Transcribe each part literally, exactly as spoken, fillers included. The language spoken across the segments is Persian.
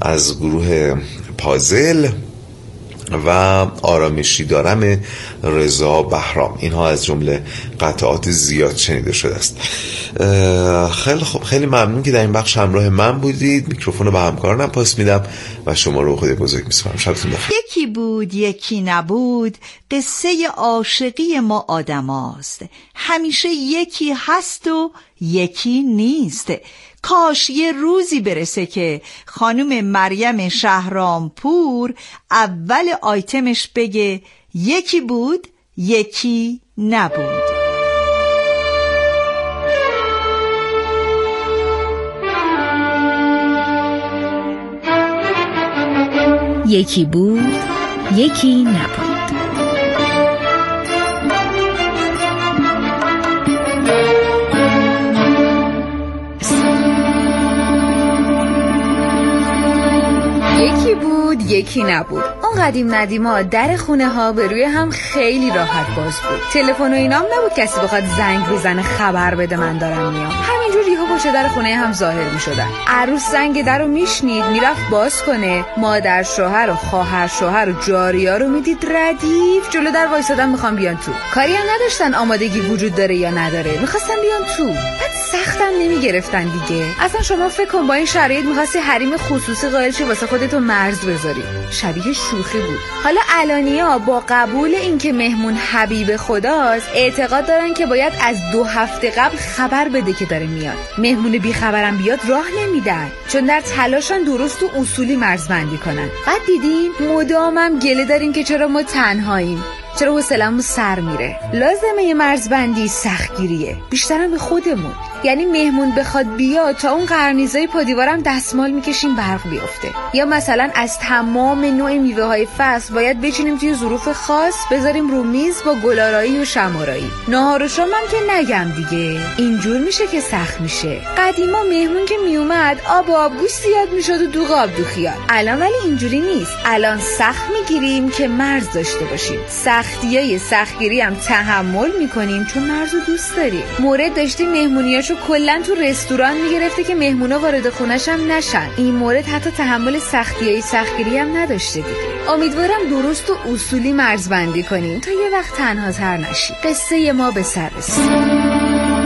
از گروه پازل و آرامشی دارم رضا بهرام. اینها از جمله قطعات زیاد شنیده شده است. خیلی خوب، خیلی ممنون که در این بخش همراه من بودید. میکروفون رو به همکارانم پاس میدم و شما رو خدا بزرگ میسپارم. شبتون بخیر. یکی بود یکی نبود، قصه عاشقی ما آدماست. همیشه یکی هست و یکی نیست. کاش یه روزی برسه که خانم مریم شهرامپور اول آیتمش بگه یکی بود یکی نبود. یکی بود یکی نبود. یکی بود یکی نبود. اون قدیم ندیما در خونه ها به روی هم خیلی راحت باز بود. تلفن و اینام نبود کسی بخواد زنگ بزنه خبر بده من دارم میام. همینجور یهو پشت در خونه هم ظاهر میشدن. عروس زنگ در رو میشنید، میرفت باز کنه، مادر شوهر و خواهر شوهر و جاریا رو میدید ردیف جلو در وایسادن میخوان بیان تو. کاری هم نداشتن آمادگی وجود داره یا نداره، میخواستن بیان تو. بعد سختم نمیگرفتن دیگه. اصلا شما فکر کن با این شرایط میخواستی حریم خصوصی قائل شی واسه خودت مرز بذاری. شبیه شوخی بود. حالا الانیا با قبول اینکه مهمون حبیب خداست اعتقاد دارن که باید از دو هفته قبل خبر بده که داره میاد. مهمون بی خبرم بیاد راه نمیدن، چون در تلاشن درست و اصولی مرزبندی کنن. بعد دیدیم مدامم گله داریم که چرا ما تنهاییم، چرا حوصله‌مون سر میره. لازمه یه مرزبندی سختگیریه، بیشترم به خودمون. یعنی مهمون بخواد بیاد تا اون قرنیزای پادیوارم دستمال میکشیم برق بیفته، یا مثلا از تمام نوع میوه های فصل باید بچینیم توی ظروف خاص بذاریم رو میز با گلارایی و شمارایی. ناهار و شام هم که نگم دیگه، اینجور میشه که سخت میشه. قدیما مهمون که میومد آب و آبگوش زیاد میشد و دوغ آب دو خیال. الان ولی اینجوری نیست. الان سخت میگیریم که مرز داشته باشیم. سختیای سختگیری هم تحمل میکنیم چون مرز رو دوست داریم. مورد داشتیم مهمونیاشو کلا تو رستوران میگرفته که مهمونا وارد خونش هم نشن. این مورد حتی تحمل سختیای سختگیری هم نداشته دیگه. امیدوارم درست و اصولی مرزبندی کنیم تا یه وقت تنها تر نشیم. قصه ما به سر رسید.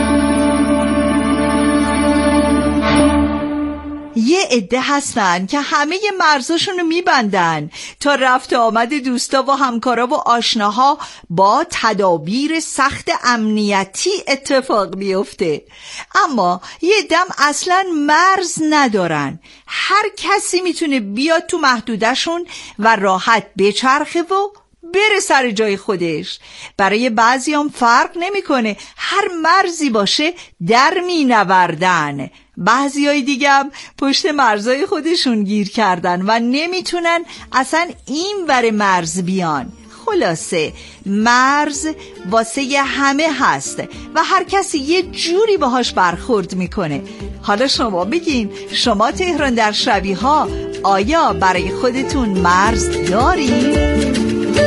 یه عده هستن که همه مرزاشونو میبندن تا رفت آمد دوستا و همکارا و آشناها با تدابیر سخت امنیتی اتفاق بیفته. اما یه دم اصلا مرز ندارن. هر کسی میتونه بیاد تو محدودشون و راحت بچرخه و بره سر جای خودش. برای بعضی هم فرق نمیکنه، هر مرزی باشه در می نوردن. بعضی های دیگه هم پشت مرزای خودشون گیر کردن و نمیتونن اصلا این ور مرز بیان. خلاصه مرز واسه ی همه هست و هر کسی یه جوری باهاش برخورد میکنه. حالا شما بگین، شما تهران در شبیها آیا برای خودتون مرز دارین؟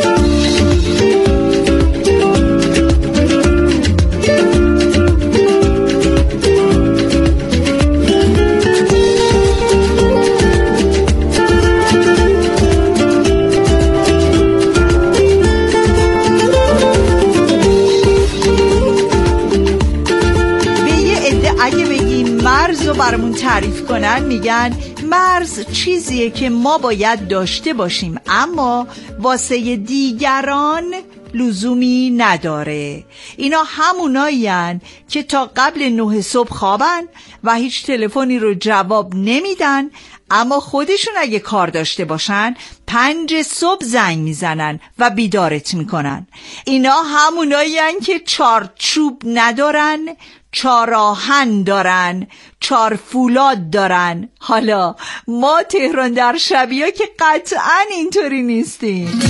مرز رو برامون تعریف کنن میگن مرز چیزیه که ما باید داشته باشیم اما واسه دیگران لزومی نداره. اینا همونایین که تا قبل نه صبح خوابن و هیچ تلفنی رو جواب نمیدن، اما خودشون اگه کار داشته باشن پنج صبح زنگ میزنن و بیدارت میکنن. اینا همونایین که چارچوب ندارن، چار آهن دارن، چار فولاد دارن. حالا ما تهران در شبیه که قطعا اینطوری نیستیم.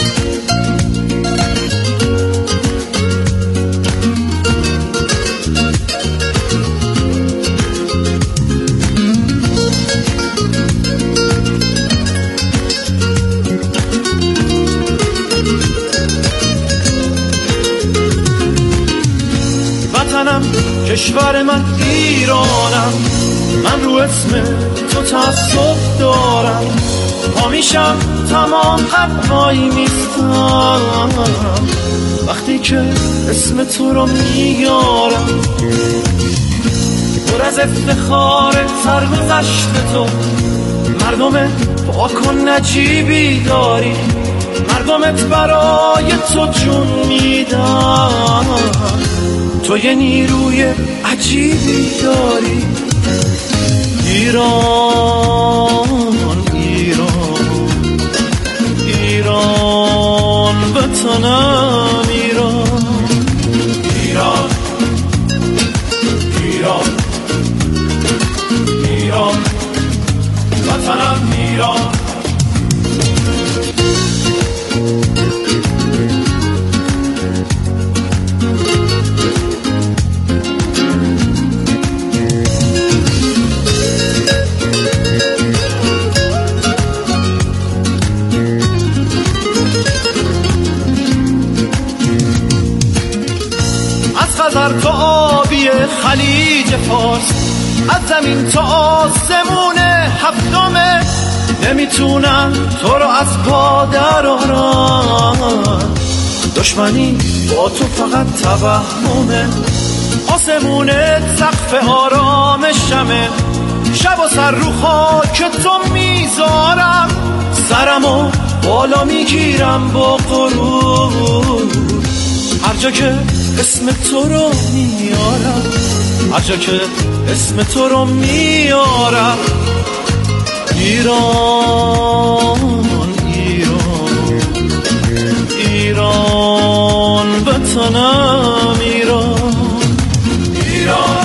کشور من ایرانم، من رو اسم تو تعصب دارم. میشم تمام قد وای میستم وقتی که اسم تو رو میارم پر از افتخار سرگذشت تو مردم پاک و نجیبی داری مردمت برای تو جون میدن تو یه نیروی عجیبی داری ایران ایران ایران وطنم ایران ایران ایران ایران وطنم ایران خزر تا آبی خلیج فارس از زمین تا آسمون هفتمه نمیتونم تو رو از پا درارم دشمنی با تو فقط توهمه آسمونت سقف آرامشمه شب و سر رو خاک تو میذارم سرمو بالا میگیرم با غرور هر جا که اسم تو رو میارم هر جا که اسم تو رو میارم ایران ایران ایران وطنم ایران ایران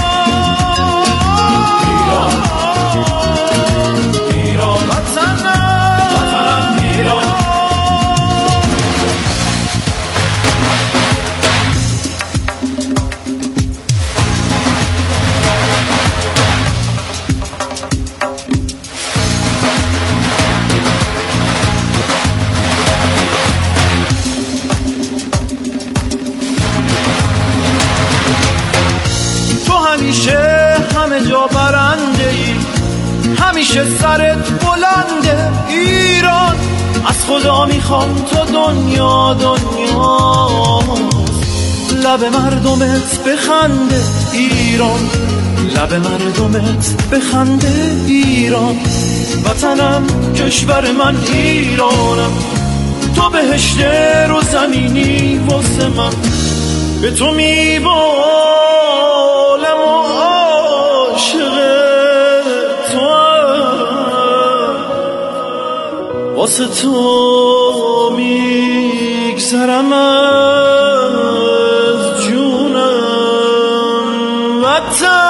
همیشه همه جا برنده ای همیشه سرت بلنده ایران از خدا میخوام تو دنیا دنیاست لب مردمت بخنده ایران لب مردمت بخنده ایران وطنم کشور من ایرانم تو بهشت رو زمینی واسه من به تو میبالم و عاشق تو واسه تو میگذرم از جونم وطن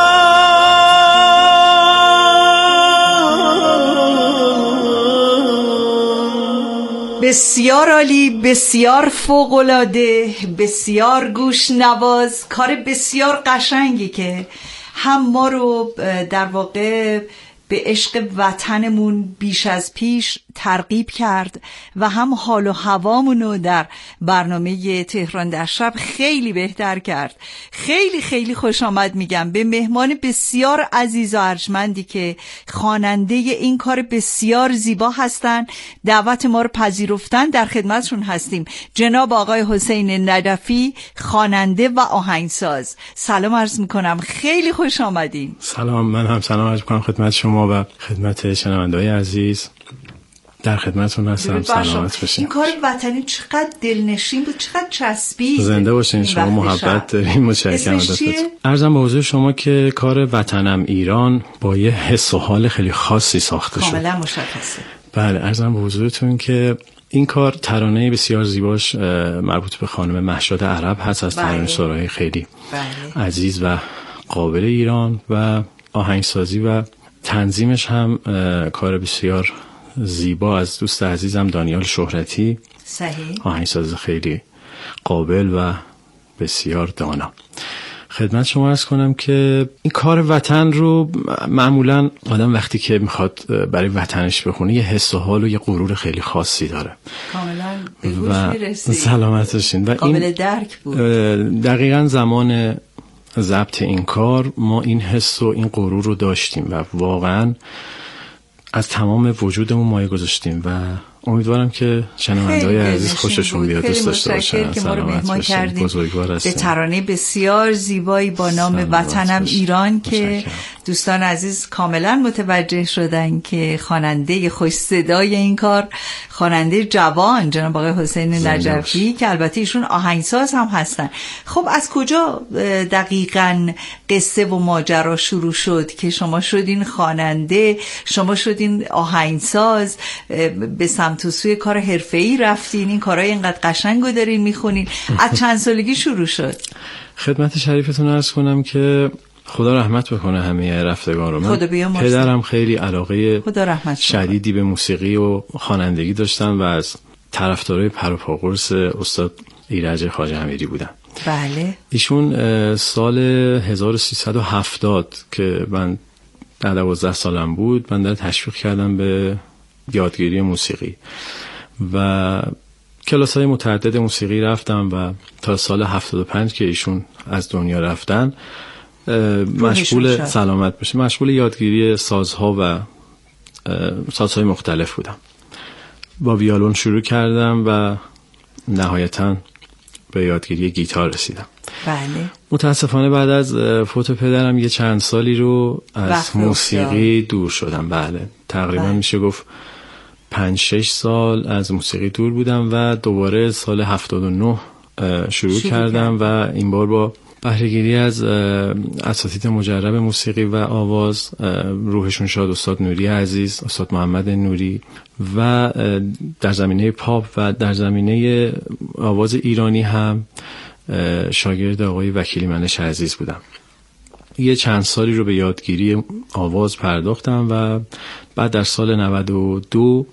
بسیار عالی، بسیار فوق‌العاده، بسیار گوش نواز، کار بسیار قشنگی که هم ما رو در واقع به عشق وطنمون بیش از پیش ترغیب کرد و هم حال و هوامونو در برنامه تهران در شب خیلی بهتر کرد. خیلی خیلی خوش آمد میگم به مهمان بسیار عزیز و ارجمندی که خواننده این کار بسیار زیبا هستن، دعوت ما رو پذیرفتن. در خدمتشون هستیم جناب آقای حسین نجفی، خواننده و آهنگساز. سلام عرض میکنم، خیلی خوش آمدین. سلام، من هم سلام عرض میکنم خدمت شما و خدمت شنونده‌های عزیز. در خدمتتون هستم، سلامت باشین. این کار وطنی چقدر دلنشین بود، چقدر چسبید. زنده باشین، شما محبت دارین. متشکرم ازتون. عرضم به حضور شما که کار وطنم ایران با یه حس و حال خیلی خاصی ساخته شد. کاملا مشخصه. بله، عرضم به حضورتون که این کار ترانه بسیار زیباش مربوط به خانم مهشاد عرب هست از ترانه‌سرای خیلی بله. عزیز و قابل ایران و آهنگسازی و تنظیمش هم کار بسیار زیبا از دوست عزیزم دانیال شهرتی، صحیح، آهنگساز خیلی قابل و بسیار دانا. خدمت شما عرض کنم که این کار وطن رو معمولا آدم وقتی که میخواد برای وطنش بخونه یه حس و حال و یه غرور خیلی خاصی داره. کاملا به گوش میرسی. سلامت باشین. و قابل درک بود. دقیقاً زمان ضبط این کار ما این حس و این غرور رو داشتیم و واقعاً از تمام وجودمون مایه گذاشتیم و امیدوارم که شنونده‌های عزیز خوششون بیاد، دوست داشته باشن، که ما رو مهمان کردیم به ترانه بسیار زیبایی با نام وطنم ایران که دوستان عزیز کاملا متوجه شدن که خواننده خوش صدای این کار خواننده جوان جناب آقای حسین نجفی که البته ایشون آهنگساز هم هستن. خب از کجا دقیقاً قصه و ماجرا شروع شد که شما شدین خواننده، شما شدین آهنگساز، به سمت و سوی کار حرفه‌ای رفتین، این کارهای اینقدر قشنگو دارین میخونین؟ از چند سالگی شروع شد؟ خدمت شریفتون عرض کنم که خدا رحمت بکنه همه رفتگان رو. من پدرم خیلی علاقه شدیدی به موسیقی و خوانندگی داشتن و از طرفدارای پروپاگورس استاد ایرج خواجه امیری بودن. بله. ایشون سال هزار و سیصد و هفتاد که من دوازده سالم بود، من در تشویق کردم به یادگیری موسیقی و کلاس‌های متعدد موسیقی رفتم و تا سال هفتاد و پنج که ایشون از دنیا رفتن مشغول سلامت بشه مشغول یادگیری سازها و سازهای مختلف بودم. با ویولون شروع کردم و نهایتاً به یادگیری گیتار رسیدم. بله. متاسفانه بعد از فوت پدرم یه چند سالی رو از موسیقی دور شدم. بله تقریبا بله. میشه گفت پنج شش سال از موسیقی دور بودم و دوباره سال هفتاد و نه شروع, شروع کردم کرد. و این بار با بهره‌گیری از اساتید مجرب موسیقی و آواز، روحشون شاد استاد نوری عزیز، استاد محمد نوری، و در زمینه پاپ و در زمینه آواز ایرانی هم شاگرد آقای وکیلی منش عزیز بودم. یه چند سالی رو به یادگیری آواز پرداختم و بعد در سال نود و دو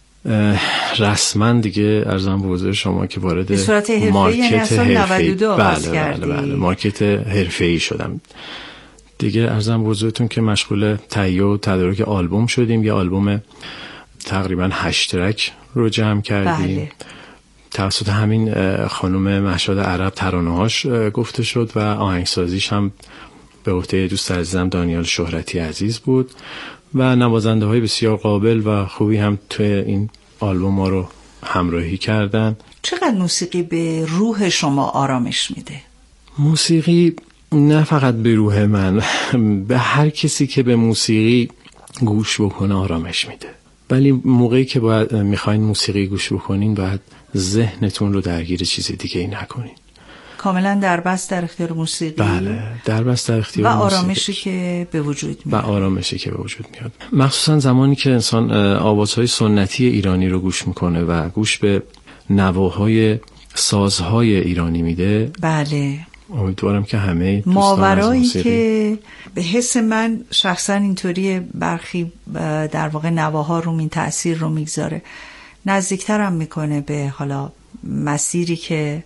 رسما دیگه ارزم به حضور شما که وارد مارکت حرفه‌ای بله بله بله مارکت حرفه‌ای شدم دیگه. ارزم به حضورتون که مشغول تهیه و تدارک آلبوم شدیم. یه آلبوم تقریبا هشت ترک رو جمع کردیم. بله. توسط همین خانم مهشاد عرب ترانه‌هاش گفته شد و آهنگسازیش هم به عهده دوست عزیزم دانیال شهرتی عزیز بود و نوازنده های بسیار قابل و خوبی هم توی این آلبوم ما رو همراهی کردن. چقدر موسیقی به روح شما آرامش میده؟ موسیقی نه فقط به روح من، به هر کسی که به موسیقی گوش بکنه آرامش میده. ولی موقعی که باید میخواین موسیقی گوش بکنین باید ذهنتون رو درگیر چیز دیگه ای نکنین. کاملا دربست در اختیار موسیقی. بله دربست در اختیار و موسیقی. آرامشی که به وجود میاد. و آرامشی که به وجود میاد. مخصوصا زمانی که انسان آوازهای سنتی ایرانی رو گوش میکنه و گوش به نواهای سازهای ایرانی میده. بله. امیدوارم که همه دوستان ماورایی که به حس من شخصا اینطوری برخی در واقع نواها رو این تأثیر رو میگذاره، نزدیکترم میکنه به حالا مسیری که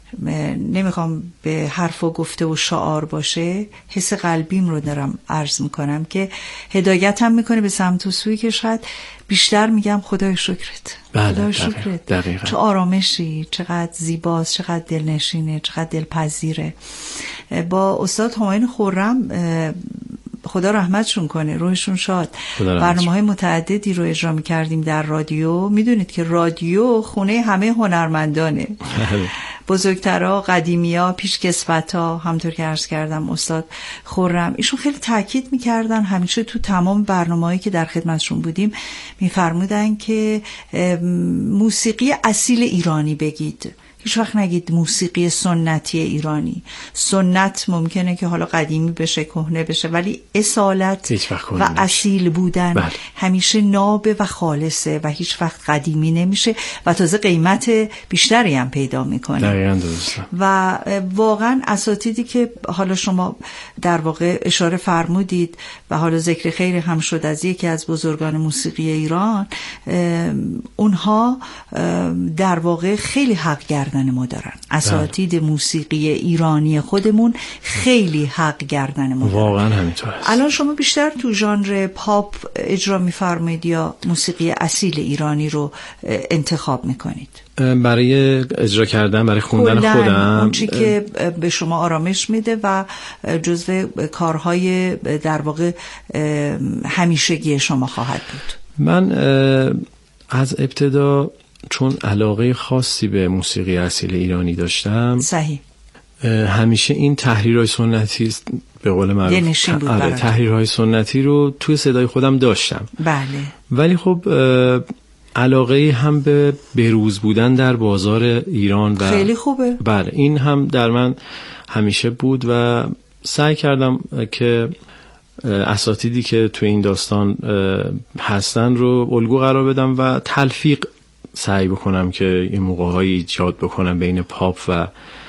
نمیخوام به حرف و گفته و شعار باشه، حس قلبیم رو دارم عرض میکنم که هدایتم میکنه به سمت و سوی که شاید بیشتر میگم خدای شکرت. بله خدای شکرت. دقیقا. چه آرامشی، چقدر زیباست، چقدر دلنشینه، چقدر دلپذیره. با استاد همایون خرم خدا رحمتشون کنه، روحشون شاد، برنامه‌های متعددی رو اجرا می‌کردیم در رادیو. میدونید که رادیو خونه همه هنرمندانه، بزرگترها، قدیمی‌ها، پیشکسوت‌ها. همونطور که عرض کردم استاد خرم ایشون خیلی تاکید می‌کردن همیشه تو تمام برنامه‌هایی که در خدمتشون بودیم می‌فرمودن که موسیقی اصیل ایرانی بگید، هیچ وقت نگید موسیقی سنتی ایرانی. سنت ممکنه که حالا قدیمی بشه، کهنه بشه، ولی اصالت و اصیل بودن بله. همیشه نابه و خالصه و هیچ وقت قدیمی نمیشه و تازه قیمت بیشتری هم پیدا میکنه. دقیقاً درسته. و واقعا اساتیدی که حالا شما در واقع اشاره فرمودید و حالا ذکر خیر هم شد از یکی از بزرگان موسیقی ایران، اونها در واقع خیلی حق گردن ما دارن. اساتید موسیقی ایرانی خودمون خیلی حق گردن ما دارن. واقعا همینطور است. الان شما بیشتر تو ژانر پاپ اجرا می‌فرمایید یا موسیقی اصیل ایرانی رو انتخاب می‌کنید؟ برای اجرا کردن، برای خوندن خودم، اون چی که به شما آرامش میده و جزو کارهای در واقع همیشگی شما خواهد بود. من از ابتدا چون علاقه خاصی به موسیقی اصیل ایرانی داشتم، صحیح، همیشه این تحریرهای سنتی به قول معروف آره تحریرهای سنتی رو توی صدای خودم داشتم. بله. ولی خب علاقه هم به بروز بودن در بازار ایران و خیلی خوبه. بله، این هم در من همیشه بود و سعی کردم که اساتیدی که توی این داستان هستن رو الگو قرار بدم و تلفیق سعی بکنم که این موقع‌های ایجاد بکنم بین پاپ و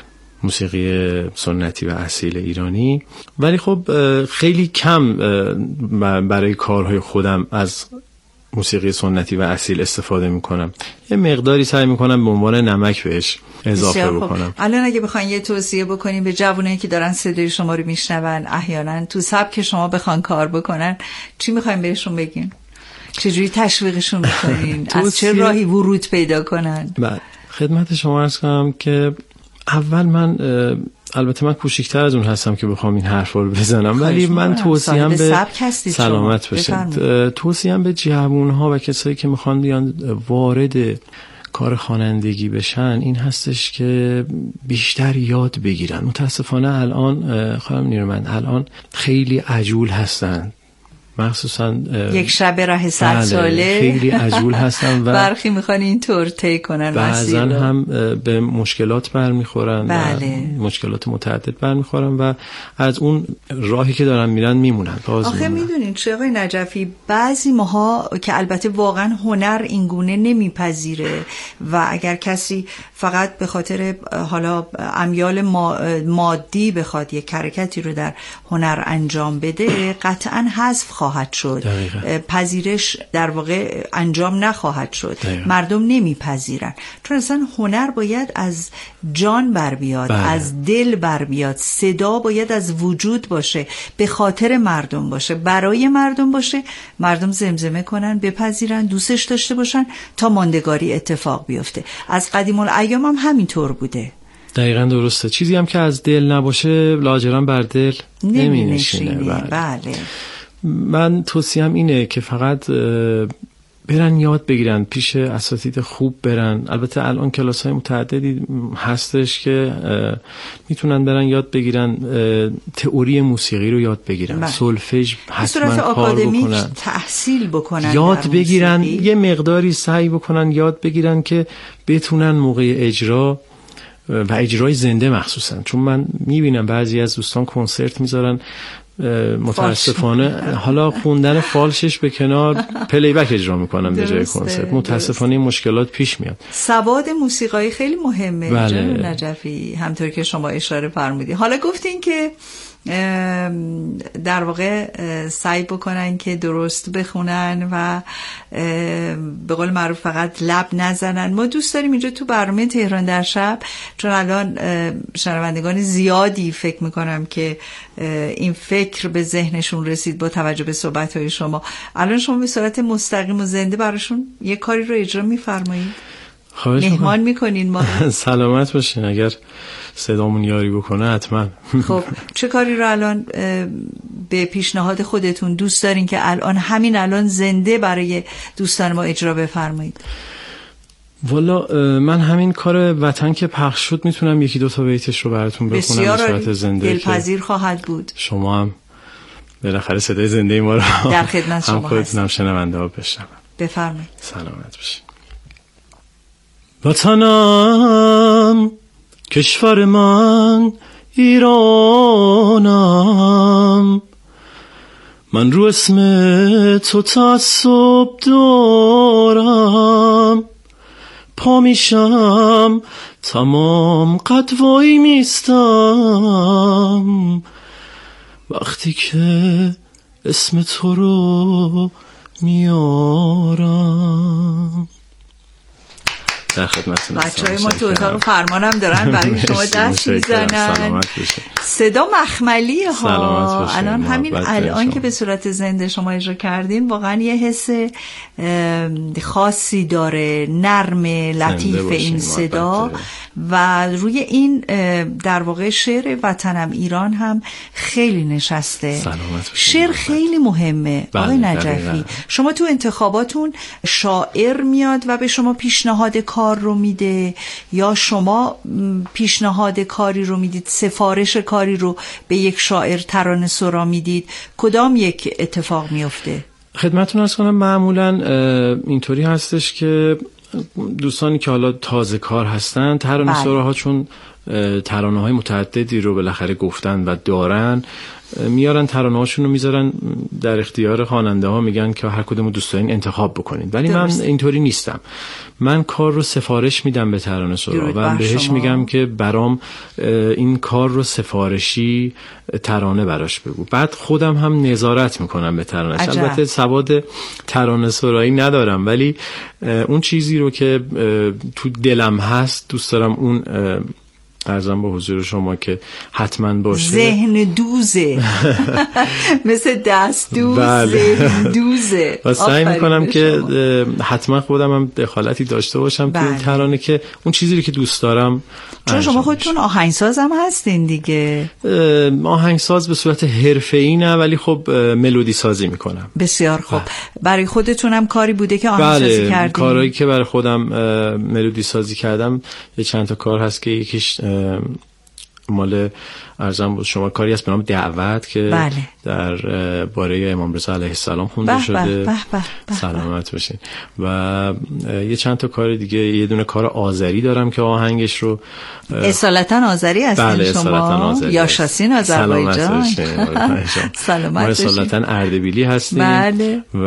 موسیقی سنتی و اصیل ایرانی. ولی خب خیلی کم برای کارهای خودم از موسیقی سنتی و اصیل استفاده میکنم. یه مقداری سعی میکنم به عنوان نمک بهش اضافه بکنم. الان اگه بخواین یه توصیه بکنیم به جوانایی که دارن صدای شما رو میشنون، احیانا تو سبک شما بخوان کار بکنن، چی میخواین بهشون بگین؟ چجوری تشویقشون میکنین؟ از چه راهی ورود پیدا کنن؟ بله، خدمت شما عرض کنم که اول من البته من کوچیک‌تر از اون هستم که بخوام این حرفا رو بزنم، ولی من توصیه‌ام به سلامت باشید، توصیه‌ام به جوان‌ها و کسایی که میخوان بیان وارد کار خوانندگی بشن این هستش که بیشتر یاد بگیرن. متاسفانه الان خانم نیرومند الان خیلی عجول هستن، مخصوصا یک شب راه صد ساله خیلی عجول هستن و برخی میخوان اینطور طی کنن، بعضا هم به مشکلات برمیخورن. بله. و مشکلات متعدد برمیخورن و از اون راهی که دارن میرن میمونن. آخه میدونین چه آقای نجفی، بعضی ماها که البته واقعا هنر اینگونه نمیپذیره و اگر کسی فقط به خاطر حالا امیال مادی بخواد یک حرکتی رو در هنر انجام بده، قطعا حذف خواهد شد. دقیقا. پذیرش در واقع انجام نخواهد شد. دقیقا. مردم نمیپذیرن، چون اصلا هنر باید از جان بر بیاد. بله. از دل بر بیاد. صدا باید از وجود باشه، به خاطر مردم باشه، برای مردم باشه، مردم زمزمه کنن، بپذیرن، دوستش داشته باشن تا ماندگاری اتفاق بیفته. از قدیم الایام هم همینطور بوده. دقیقاً درسته. چیزی هم که از دل نباشه لاجرم بر دل نمی نشینه. بله. بله. من توصیهم اینه که فقط برن یاد بگیرن، پیش اساتید خوب برن. البته الان کلاس‌های متعددی هستش که میتونن برن یاد بگیرن، تئوری موسیقی رو یاد بگیرن، سولفژ حتما کار بکنن، تحصیل بکنن، یاد بگیرن، یه مقداری سعی بکنن یاد بگیرن که بتونن موقع اجرا و اجرای زنده مخصوصا، چون من میبینم بعضی از دوستان کنسرت میذارن متاسفانه حالا خوندن فالشش به کنار پلی بک اجرا میکنن به جای کنسرت. متاسفانه مشکلات پیش میاد. سواد موسیقایی خیلی مهمه. بله. جناب نجفی، همطور که شما اشاره فرمودید. حالا گفتین که در واقع سعی بکنن که درست بخونن و به قول معروف فقط لب نزنن. ما دوست داریم اینجا تو برنامه تهران در شب، چون الان شنوندگان زیادی فکر میکنم که این فکر به ذهنشون رسید با توجه به صحبت‌های شما، الان شما به صورت مستقیم و زنده براشون یه کاری رو اجرا میفرمایید، مهمان میکنین ما. سلامت باشین. اگر صدامون یاری بکنه حتما. خب چه کاری رو الان به پیشنهاد خودتون دوست دارین که الان همین الان زنده برای دوستان ما اجرا بفرمایید؟ والا من همین کار وطن که پخش شد میتونم یکی دو تا بیتش رو براتون بخونم به صورت زنده. دلپذیر خواهد بود. شما هم بالاخره صدای زنده ما رو در خدمت شما هم خودتون هم شنونده ها بشنون. بفرمایید. سلامت باشین. وطنم کشور من ایرانم، من رو اسم تو تعصب دارم، پا میشم تمام قد وای میستم وقتی که اسم تو رو میارم. در خدمتتون هستم. بچهای ما تو اتاق فرمانم دارن برای شما دست میزنن. صدا مخملی ها. الان همین الان که به صورت زنده شما اجرا کردین واقعا یه حس خاصی داره، نرم لطیف این صدا و روی این در واقع شعر وطنم ایران هم خیلی نشسته. شعر خیلی مهمه. آقای نجفی، شما تو انتخاباتون شاعر میاد و به شما پیشنهاد کار رو میده یا شما پیشنهاد کاری رو میدید، سفارش کاری رو به یک شاعر ترانه سرا میدید؟ کدام یک اتفاق میفته؟ خدمتتون عرض کنم معمولا اینطوری هستش که دوستانی که حالا تازه کار هستن ترانه سراها چون ترانه های متعددی رو بالاخره گفتن و دارن، میارن ترانه هاشون رو میذارن در اختیار خواننده ها، میگن که هر کدوم دوست دارین انتخاب بکنید. ولی من اینطوری نیستم. من کار رو سفارش میدم به ترانه سرا و بهش میگم که برام این کار رو سفارشی ترانه براش بگو، بعد خودم هم نظارت میکنم به ترانه. البته سواد ترانه سرایی ندارم ولی اون چیزی رو که تو دلم هست دوست دارم اون عرضم به حضور شما که حتما باشه. ذهن دوزه مثل دست دوز. بله. ذهن دوزه و سعی میکنم که حتما خودم هم دخالتی داشته باشم تو این ترانه که اون چیزی رو که دوست دارم. چون شما خودتون آهنگساز هم هستین دیگه. آهنگساز به صورت حرفه‌ای نه ولی خب ملودی سازی میکنم. بسیار خوب. برای خودتون هم کاری بوده که آهنگسازی بله. کردین؟ کارهایی که برای خودم ملودی سازی کردم یه چند تا کار هست که یکیش مال ارزم بود شما کاری هست به نام دعوت که بله. در باره امام رضا علیه السلام خونده شده. بح بح بح بح سلامت باشین. و یه چند تا کار دیگه، یه دونه کار آذری دارم که آهنگش رو اصالتا آذری هستین بله شما آذری یا شاسین آذربایجان. سلامت ما اصالتا اردبیلی هستیم. بله. و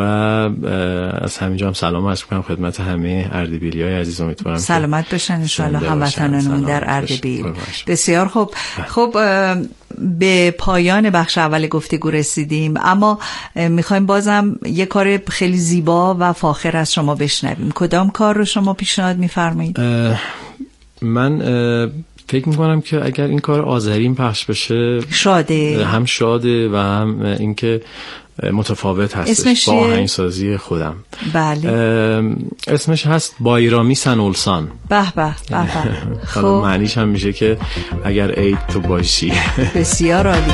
از همینجا هم سلام عرض می‌کنم خدمت همه اردبیلی‌های عزیز. امیدوارم سلامت باشن ان شاء الله هموطنانمون در اردبیل. بسیار خوب. خب به پایان بخش اول گفتگو رسیدیم اما میخوایم بازم یه کار خیلی زیبا و فاخر از شما بشنویم. کدام کار رو شما پیشنهاد میفرمایید؟ من فکر میکنم که اگر این کار آذرین پخش بشه شاده، هم شاده و هم اینکه متفاوت هستش با آهنگسازی خودم. بله. اسمش هست بایرامی سن اولسان. به به به به. خب معنیش هم میشه که اگر عید تو باشی. بسیار عالی.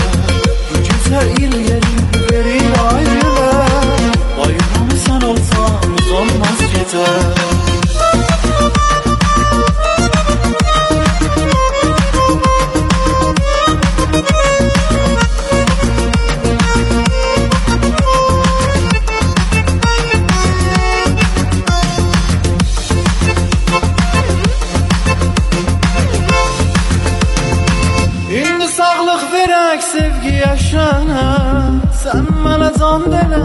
il yerin veri ayrıla bayram sen olsan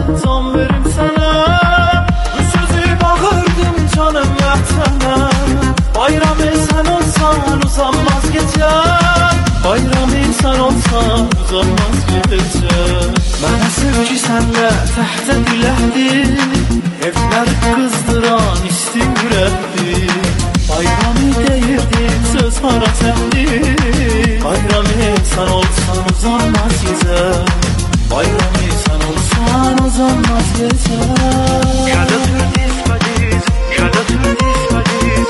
زام بریم سنم سوزی باغırdım canım vatanım bayram sen olsan uzanmaz gece bayram sen olsan uzanmaz gece bana sevgi senle tahta dilehdi evler kızdıran istimretti bayramı değirdi söz para sendi bayram sen olsan uzanmaz gece bayram sen olsan uzanmaz gece kada türdis madis kada türdis madis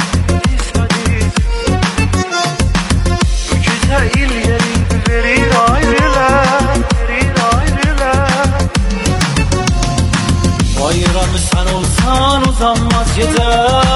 İlleri verir ayrılar, verir ayrılar Bayramı sen olsan uzanmaz gece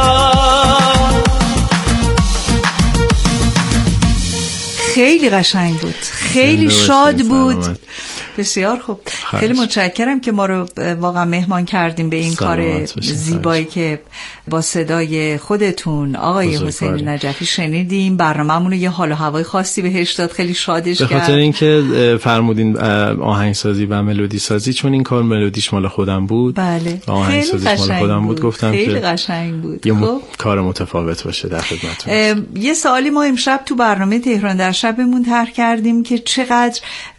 خیلی قشنگ بود، خیلی شاد بود. بسیار خوب، خیلی متشکرم که ما رو واقعا مهمان کردیم به این کار زیبایی که با صدای خودتون آقای حسین نجفی شنیدیم. برنامه‌مون رو یه حال و هوای خاصی بهش داد، خیلی شادش کرد. به خاطر اینکه فرمودین آهنگسازی و ملودی سازی، چون این کار ملودیش مال خودم بود. بله. آهنگسازیش مال خودم بود. گفتم خیلی که قشنگ بود. یه خب. کار متفاوت باشه در خدمتتون. یه سوالی ما امشب تو برنامه تهران در شبمون طرح کردیم که چقدر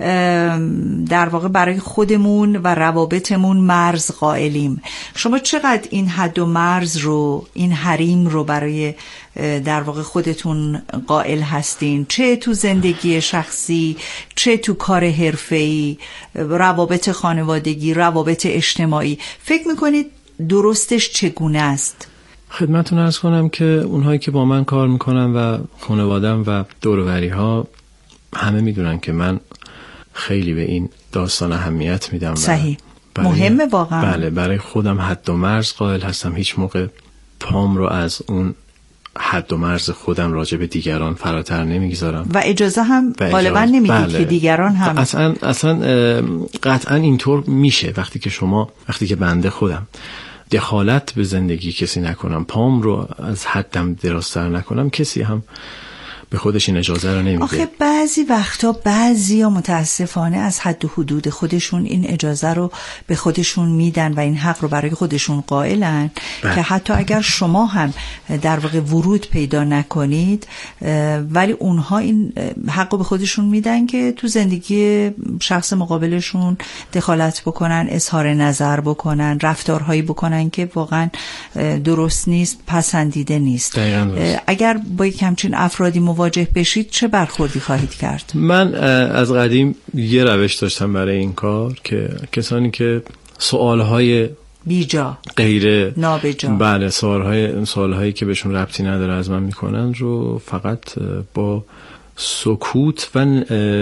در واقع برای خودمون و روابطمون مرز قائلیم. شما چقدر این حد و مرز رو، این حریم رو برای در واقع خودتون قائل هستین، چه تو زندگی شخصی، چه تو کار حرفه‌ای، روابط خانوادگی، روابط اجتماعی؟ فکر میکنید درستش چگونه است؟ خدمتتون عرض کنم که اونهایی که با من کار میکنن و خانوادم و دور و بری ها همه میدونن که من خیلی به این داستان اهمیت میدم. صحیح، مهمه واقعا. بله، برای خودم حد و مرز قائل هستم. هیچ موقع پام رو از اون حد و مرز خودم راجع به دیگران فراتر نمیگذارم و اجازه هم غالبا نمیدید بله. که دیگران هم اصلا اصلا قطعا اینطور میشه وقتی که شما وقتی که بنده خودم دخالت به زندگی کسی نکنم، پام رو از حدم درازتر نکنم، کسی هم به خودش این اجازه رو نمیده. آخه بعضی وقتا بعضیا متاسفانه از حد و حدود خودشون این اجازه رو به خودشون میدن و این حق رو برای خودشون قائلن که حتی اگر شما هم در واقع ورود پیدا نکنید ولی اونها این حق رو به خودشون میدن که تو زندگی شخص مقابلشون دخالت بکنن، اظهار نظر بکنن، رفتارهایی بکنن که واقعا درست نیست، پسندیده نیست. اگر با یک همچین افرادی مواجه بشید چه برخوردی خواهید کرد؟ من از قدیم یه روش داشتم برای این کار که کسانی که سوالهای بیجا، غیر نابجا، بله سوالهای سوالهایی که بهشون ربطی نداره از من میکنن رو فقط با سکوت و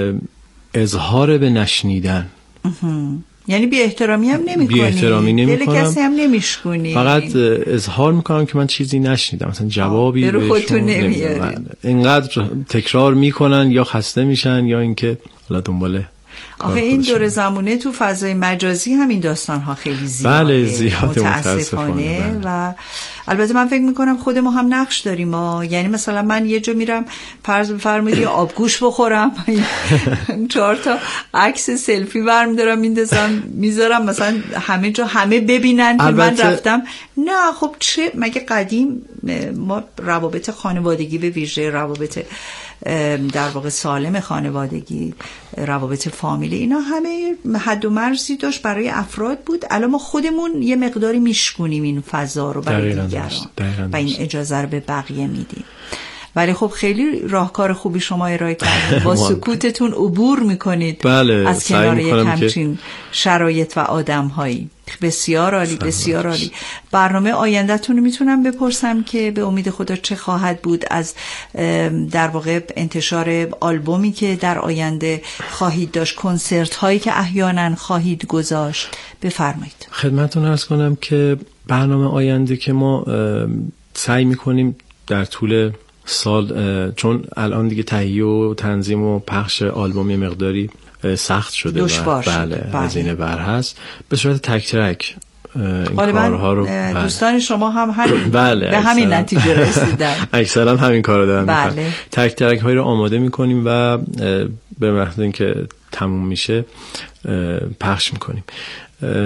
اظهار به نشنیدن، یعنی بی احترامی هم نمی کنی، بی احترامی نمی دل کسی هم نمیشکنی، فقط اظهار میکنم که من چیزی نشنیدم، مثلا جوابی به خودتون نمیاری. اینقدر تکرار میکنن یا خسته میشن یا اینکه حالا دنباله. آخه این دور زمونه تو فضای مجازی هم این داستان ها خیلی زیاده، بله زیاده متاسفانه. بله. و البته من فکر میکنم خود ما هم نقش داریم ما. یعنی مثلا من یه جا میرم فرض بفرمایید یه آبگوش بخورم چهار تا عکس سلفی برمی دارم میندازم میذارم مثلا همه جا همه ببینن که من رفتم. نه خب چه مگه قدیم ما روابط خانوادگی به ویژه روابط در واقع سالم خانوادگی، روابط فامیلی، اینا همه حد و مرزی داشت برای افراد بود. الان ما خودمون یه مقداری میشکنیم این فضا رو برای دیگران و این اجازه رو به بقیه میدیم. ولی خب خیلی راهکار خوبی شما ارائه کردید، با سکوتتون عبور میکنید بله، از کنار یک همچین شرایط و آدم‌هایی. بسیار عالی، بسیار عالی. برنامه آینده‌تون رو میتونم بپرسم که به امید خدا چه خواهد بود از در واقع انتشار آلبومی که در آینده خواهید داشت، کنسرت هایی که احیانا خواهید گذاشت؟ بفرمایید. خدمتتون عرض کنم که برنامه آینده که ما سعی میکنیم در طول سال، چون الان دیگه تهیه و تنظیم و پخش آلبوم مقداری سخت شده و بله هزینه بر هست، به صورت تک ترک این کارها رو بله. دوستان شما هم همین بله به همین نتیجه رسیدن، اکثرا همین کارو دارن بله. میکنن. تک ترک هایی رو آماده میکنیم و به محض اینکه تموم میشه پخش میکنیم.